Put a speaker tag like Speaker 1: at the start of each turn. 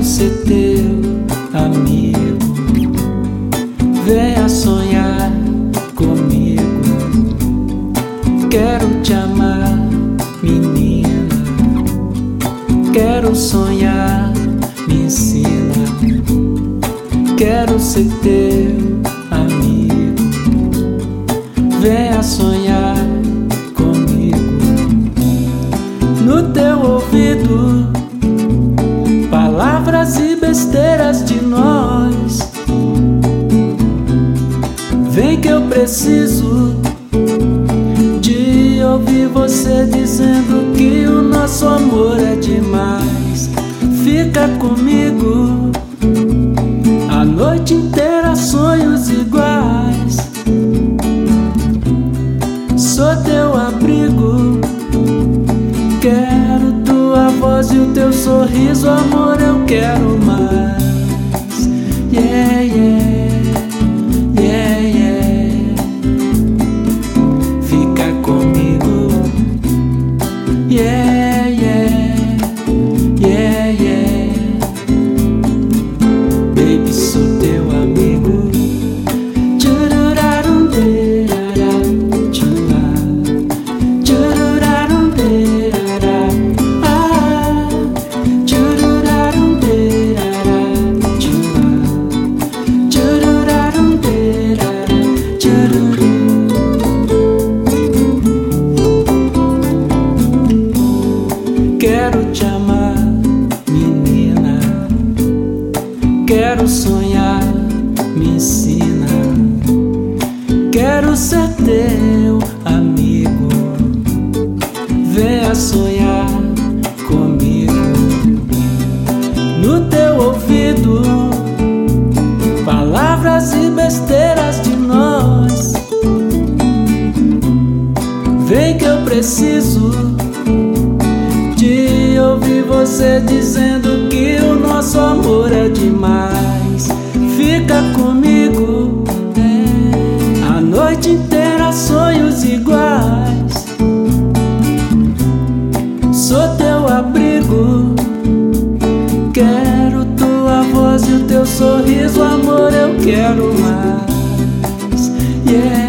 Speaker 1: ser teu amigo. Venha sonhar comigo. Quero te amar, menina. Quero sonhar, me ensina. Quero ser teu amigo. Venha sonhar comigo. No teu ouvido, palavras e besteiras de nós. Vem que eu preciso de ouvir você dizendo que o nosso amor é demais. Fica comigo a noite inteira, sonhos iguais. Sou teu abrigo, quero tua voz e o teu sorriso, amor, eu quero mais. Yeah, yeah, yeah, yeah. Fica comigo. Yeah, yeah, yeah, yeah. Baby, sou teu amigo. Quero te amar, menina. Quero sonhar, me ensina. Quero ser teu amigo. Venha sonhar comigo. No teu ouvido, palavras e besteiras de nós. Vem que eu preciso de ouvir você dizendo que o nosso amor é demais. Fica comigo a noite inteira, sonhos iguais. Sou teu abrigo, quero tua voz e o teu sorriso, amor, eu quero mais. Yeah.